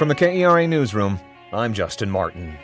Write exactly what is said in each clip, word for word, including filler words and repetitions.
From the K E R A Newsroom, I'm Justin Martin.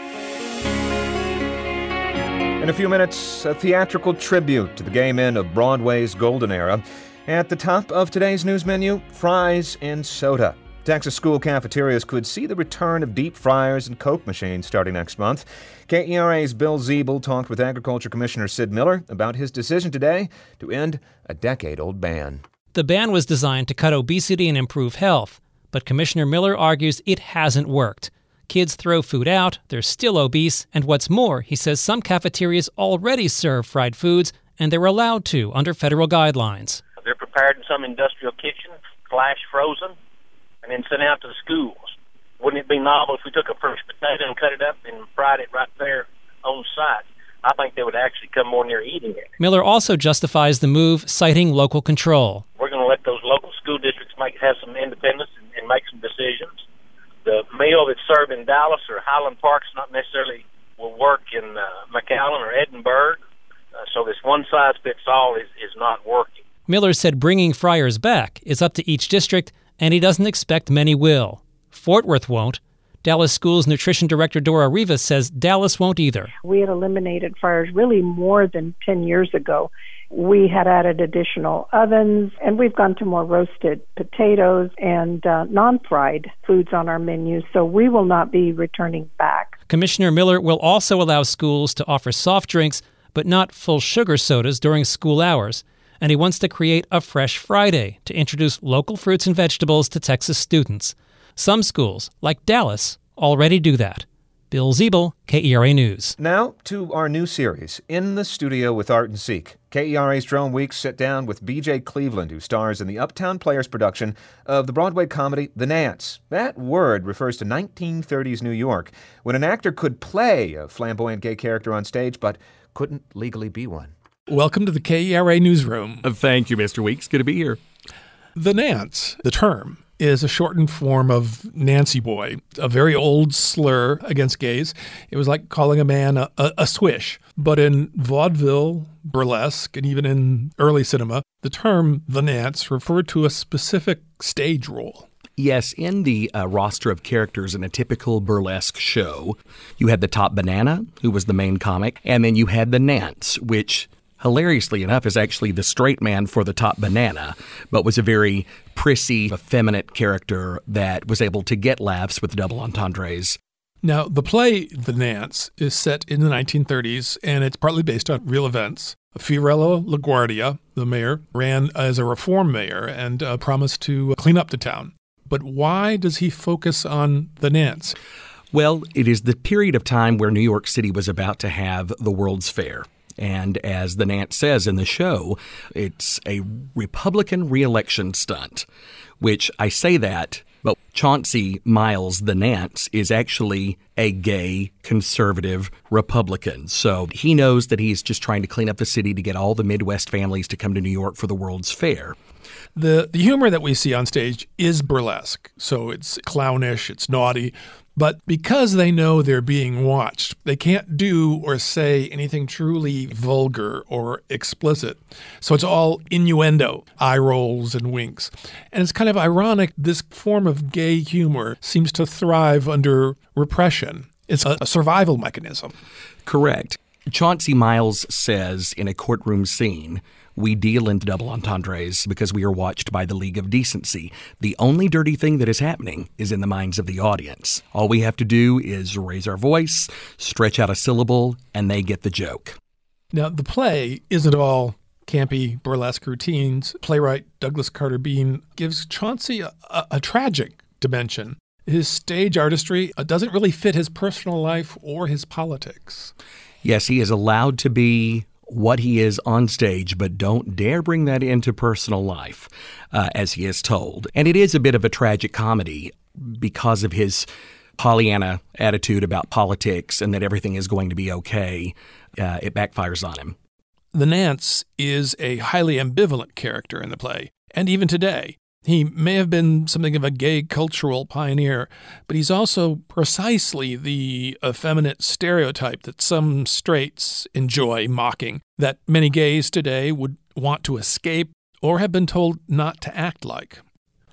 In a few minutes, a theatrical tribute to the gay men of Broadway's golden era. At the top of today's news menu, fries and soda. Texas school cafeterias could see the return of deep fryers and Coke machines starting next month. K E R A's Bill Ziebel talked with Agriculture Commissioner Sid Miller about his decision today to end a decade-old ban. The ban was designed to cut obesity and improve health, but Commissioner Miller argues it hasn't worked. Kids throw food out, they're still obese, and what's more, he says some cafeterias already serve fried foods, and they're allowed to under federal guidelines. They're prepared in some industrial kitchen, flash frozen, and then sent out to the schools. Wouldn't it be novel if we took a fresh potato and cut it up and fried it right there on site? I think they would actually come more near eating it. Miller also justifies the move, citing local control. We're going to let those local school districts make have some independence and, and make some decisions. The meal that's served in Dallas or Highland Park's not necessarily will work in uh, McAllen or Edinburgh. Uh, so this one-size-fits-all is, is not working. Miller said bringing fryers back is up to each district, and he doesn't expect many will. Fort Worth won't. Dallas Schools Nutrition Director Dora Rivas says Dallas won't either. We had eliminated fryers really more than ten years ago. We had added additional ovens, and we've gone to more roasted potatoes and uh, non-fried foods on our menu, so we will not be returning back. Commissioner Miller will also allow schools to offer soft drinks, but not full sugar sodas during school hours. And he wants to create a Fresh Friday to introduce local fruits and vegetables to Texas students. Some schools, like Dallas, already do that. Bill Ziebel, K E R A News. Now to our new series, In the Studio with Art and Seek. K E R A's Drone Weeks sit down with B J Cleveland, who stars in the Uptown Players production of the Broadway comedy The Nance. That word refers to nineteen thirties New York, when an actor could play a flamboyant gay character on stage, but couldn't legally be one. Welcome to the K E R A Newsroom. Uh, thank you, Mister Weeks. Good to be here. The Nance, the term, is a shortened form of Nancy boy, a very old slur against gays. It was like calling a man a, a, a swish. But in vaudeville, burlesque, and even in early cinema, the term the Nance referred to a specific stage role. Yes, in the uh, roster of characters in a typical burlesque show, you had the top banana, who was the main comic, and then you had the Nance, which hilariously enough, is actually the straight man for the top banana, but was a very prissy, effeminate character that was able to get laughs with double entendres. Now, the play The Nance is set in the nineteen thirties, and it's partly based on real events. Fiorello LaGuardia, the mayor, ran as a reform mayor and uh, promised to clean up the town. But why does he focus on The Nance? Well, it is the period of time where New York City was about to have the World's Fair. And as the Nance says in the show, it's a Republican re-election stunt, which I say that, but Chauncey Miles, the Nance, is actually a gay, conservative Republican. So he knows that he's just trying to clean up the city to get all the Midwest families to come to New York for the World's Fair. The, the humor that we see on stage is burlesque, so it's clownish, it's naughty. But because they know they're being watched, they can't do or say anything truly vulgar or explicit. So it's all innuendo, eye rolls and winks. And it's kind of ironic, this form of gay humor seems to thrive under repression. It's a, a survival mechanism. Correct. Chauncey Miles says in a courtroom scene, "We deal in double entendres because we are watched by the League of Decency. The only dirty thing that is happening is in the minds of the audience. All we have to do is raise our voice, stretch out a syllable, and they get the joke." Now, the play isn't all campy burlesque routines. Playwright Douglas Carter Beane gives Chauncey a, a, a tragic dimension. His stage artistry doesn't really fit his personal life or his politics. Yes, he is allowed to be what he is on stage, but don't dare bring that into personal life, uh, as he is told. And it is a bit of a tragic comedy because of his Pollyanna attitude about politics and that everything is going to be okay. Uh, it backfires on him. The Nance is a highly ambivalent character in the play, and even today. He may have been something of a gay cultural pioneer, but he's also precisely the effeminate stereotype that some straights enjoy mocking, that many gays today would want to escape or have been told not to act like.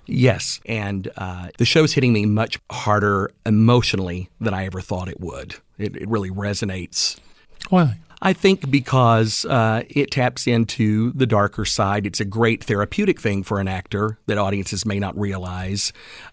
Yes, and uh, the show's hitting me much harder emotionally than I ever thought it would. It, it really resonates. Why? I think because uh, it taps into the darker side. It's a great therapeutic thing for an actor that audiences may not realize.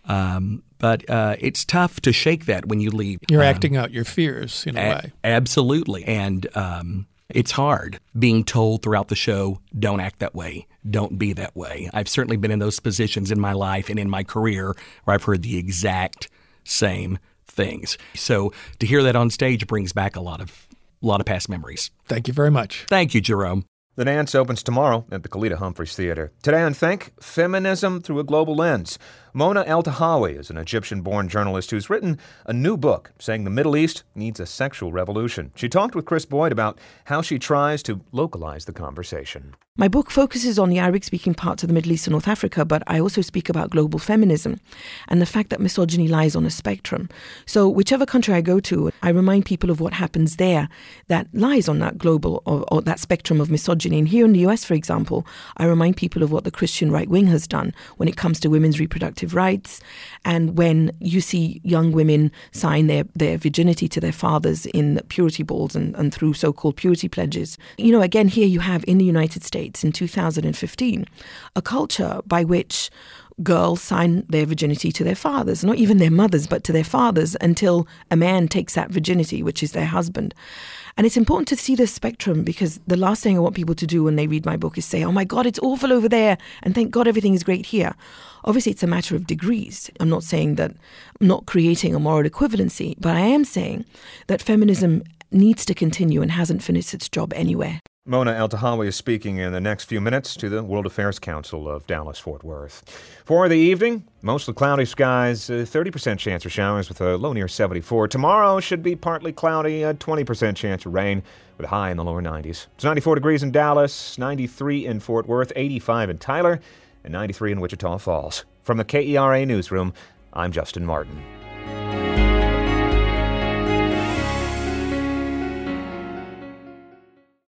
Um, but uh, it's tough to shake that when you leave. You're um, acting out your fears in a, a way. Absolutely. And um, it's hard being told throughout the show, don't act that way, don't be that way. I've certainly been in those positions in my life and in my career where I've heard the exact same things. So to hear that on stage brings back a lot of A lot of past memories. Thank you very much. Thank you, Jerome. The dance opens tomorrow at the Kalita Humphreys Theater. Today on Think, Feminism Through a Global Lens. Mona El-Tahawy is an Egyptian-born journalist who's written a new book saying the Middle East needs a sexual revolution. She talked with Chris Boyd about how she tries to localize the conversation. My book focuses on the Arabic-speaking parts of the Middle East and North Africa, but I also speak about global feminism and the fact that misogyny lies on a spectrum. So whichever country I go to, I remind people of what happens there that lies on that global or, or that spectrum of misogyny. And here in the U S, for example, I remind people of what the Christian right wing has done when it comes to women's reproductive rights, and when you see young women sign their, their virginity to their fathers in purity balls and, and through so-called purity pledges. You know, again, here you have in the United States in two thousand fifteen, a culture by which girls sign their virginity to their fathers, not even their mothers, but to their fathers until a man takes that virginity, which is their husband. And it's important to see this spectrum because the last thing I want people to do when they read my book is say, oh my God, it's awful over there, and thank God everything is great here. Obviously, it's a matter of degrees. I'm not saying that I'm not creating a moral equivalency, but I am saying that feminism needs to continue and hasn't finished its job anywhere. Mona El-Tahawy is speaking in the next few minutes to the World Affairs Council of Dallas-Fort Worth. For the evening, mostly cloudy skies, a thirty percent chance of showers with a low near seventy-four. Tomorrow should be partly cloudy, a twenty percent chance of rain with a high in the lower nineties. It's ninety-four degrees in Dallas, ninety-three in Fort Worth, eighty-five in Tyler, and ninety-three in Wichita Falls. From the K E R A Newsroom, I'm Justin Martin.